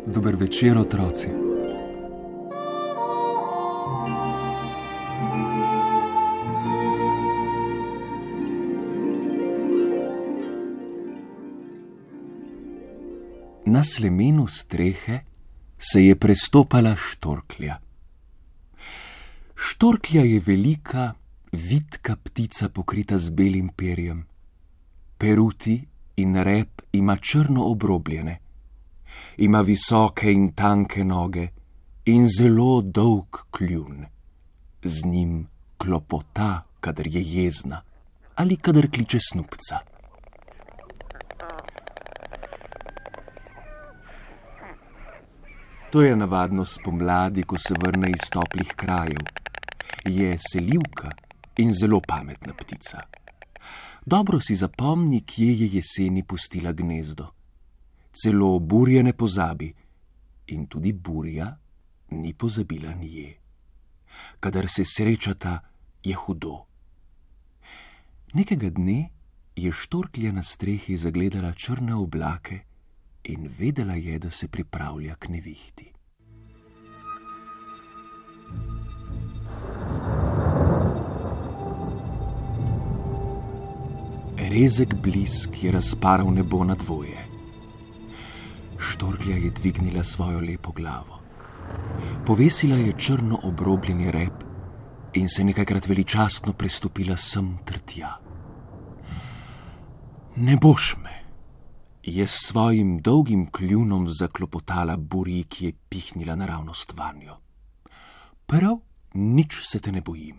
Dober večer, otroci. Na slemenu strehe se je prestopala štorklja. Štorklja je velika, vitka ptica pokrita z belim perjem. Peruti in rep ima črno obrobljene. Ima visoke in tanke noge in zelo dolg kljun. Z njim klopota, kadar je jezna ali kadar kliče snubca. To je navadno spomladi, ko se vrne iz toplih krajev. Je selivka in zelo pametna ptica. Dobro si zapomni, kje je jeseni pustila gnezdo. Celo burje ne pozabi in tudi burja ni pozabila nje. Kadar se srečata, je hudo. Nekega dne je štorklja na strehi zagledala črne oblake in vedela je, da se pripravlja k nevihti. Rezek blisk je razparal nebo na dvoje. Štorklja je dvignila svojo lepo glavo. Povesila je črno obrobljeni rep in se nekajkrat veličastno prestopila sem ter tja. Ne boš me, je s svojim dolgim kljunom zaklopotala burji, ki je pihnila naravnost vanjo. Prav nič se te ne bojim.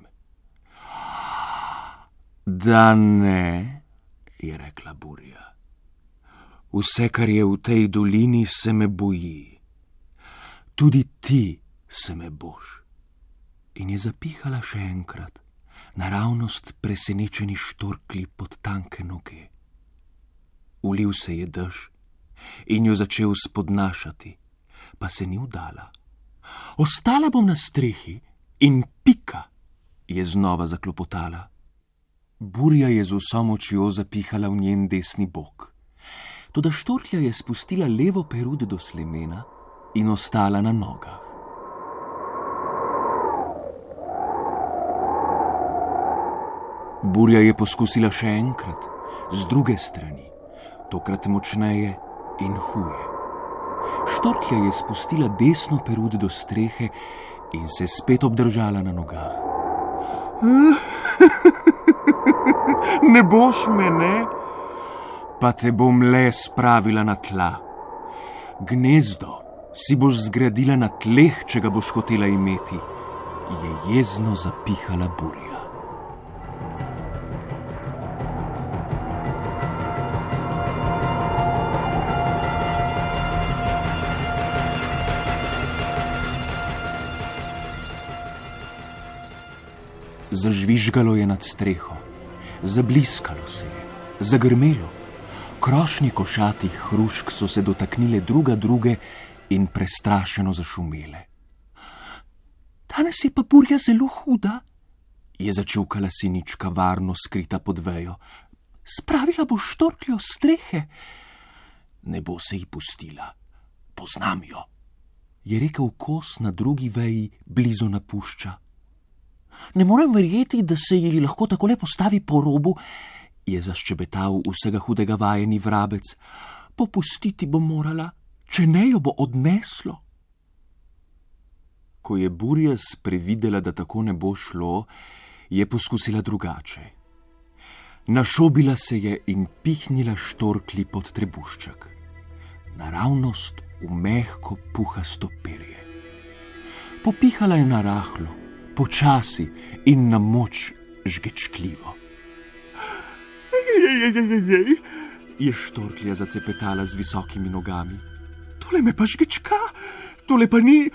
Da ne, je rekla burja. Vse, kar je v tej dolini, se me boji. Tudi ti se me boš. In je zapihala še enkrat, naravnost presenečeni štorklji pod tanke noge. Ulil se je dež in jo začel spodnašati, pa se ni vdala. Ostala bom na strehi in pika, je znova zaklopotala. Burja je z vso močjo zapihala v njen desni bok. Toda štorklja je spustila levo perut do slemena in ostala na nogah. Burja je poskusila še enkrat, z druge strani, tokrat močneje in huje. Štorklja je spustila desno perut do strehe in se spet obdržala na nogah. Ne boš me, ne? Pa te bom le spravila na tla. Gnezdo si boš zgradila na tleh, če ga boš hotela imeti, je jezno zapihala burja. Zažvižgalo je nad streho, zabliskalo se je, zagrmelo. Krošnje košatih hrušk so se dotaknile druga druge in prestrašeno zašumele. Danes je pa burja zelo huda, je začukala sinička, varno skrita pod vejo. Spravila bo štorkljo s strehe. Ne bo se ji pustila, poznam jo, je rekel kos na drugi veji blizu napušča. Ne morem verjeti, da se ji lahko takole postavi po robu, je zaščebetal vsega hudega vajeni vrabec. Popustiti bo morala, če ne jo bo odneslo. Ko je burja sprevidela, da tako ne bo šlo, je poskusila drugače. Našobila se je in pihnila štorklji pod trebušček. Naravnost v mehko puhasto perje. Popihala je narahlo, počasi in na moč žgečkljivo. Je štorklja zacepetala z visokimi nogami. Tole me pa žgečka, tole pa ni.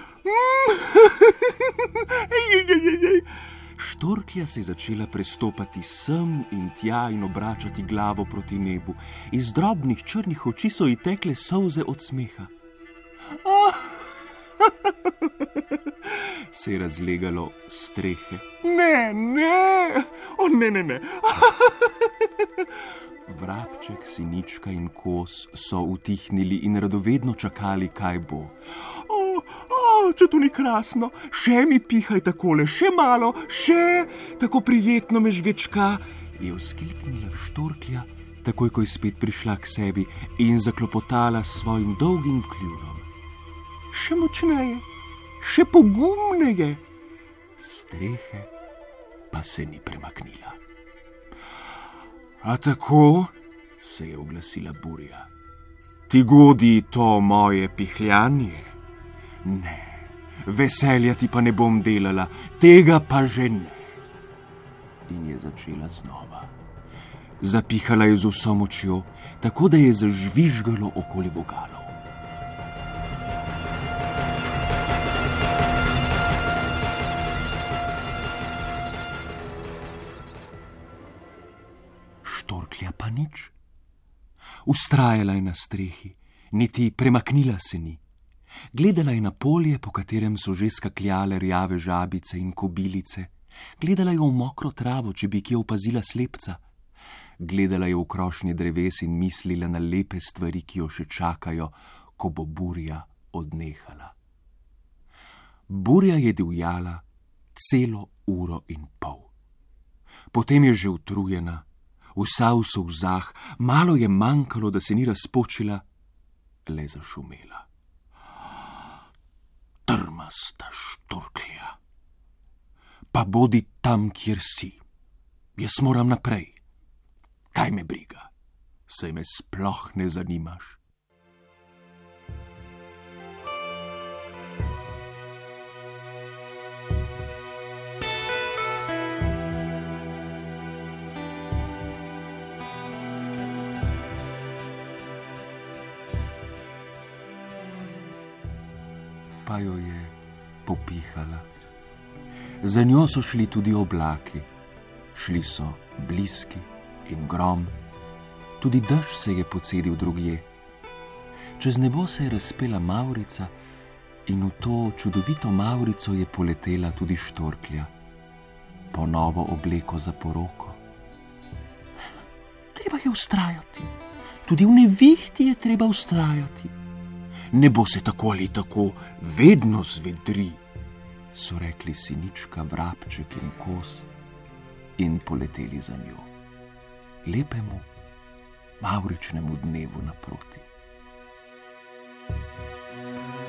Štorklja se je začela prestopati sem in tja in obračati glavo proti nebu. Iz drobnih črnih oči so ji tekle solze od smeha. Se je razlegalo strehe. Ne, ne, o ne. Vrabček, Sinička in Kos so utihnili in radovedno čakali, kaj bo. Če to ni krasno, še mi pihaj takole, še malo, še, tako prijetno me žgečka, je vzkliknila Štorklja, takoj ko je spet prišla k sebi in zaklopotala s svojim dolgim kljunom. Še močneje, še pogumneje. Strehe pa se ni premaknila. A tako, se je oglasila Burja, ti godi to moje pihljanje? Ne, veselja ti pa ne bom delala, tega pa že ne. In je začela znova. Zapihala je z vso močjo, tako da je zažvižgalo okoli vogalov. Štorklja pa nič. Vztrajala je na strehi, niti premaknila se ni. Gledala je na polje, po katerem so že skakljale rjave žabice in kobilice. Gledala je v mokro travo, če bi kje opazila slepca. Gledala je v krošnje dreves in mislila na lepe stvari, ki jo še čakajo, ko bo burja odnehala. Burja je divjala celo uro in pol. Potem je že utrujena, vsa v solzah, malo je manjkalo, da se ni razpočila, le zašumela. Trmasta Štorklja. Pa bodi tam, kjer si. Jaz moram naprej. Kaj me briga? Saj me sploh ne zanimaš. Pa jo je popihala. Za njo so šli tudi oblaki, šli so bliski in grom, tudi dež se je pocedil drugje. Čez nebo se je razpela mavrica in v to čudovito mavrico je poletela tudi Štorklja, po novo obleko za poroko. Treba je vztrajati, tudi v nevihti je treba vztrajati. Nebo se tako ali tako vedno zvedri, so rekli Sinička, Vrabček in Kos in poleteli za njo, lepemu, mavričnemu dnevu naproti.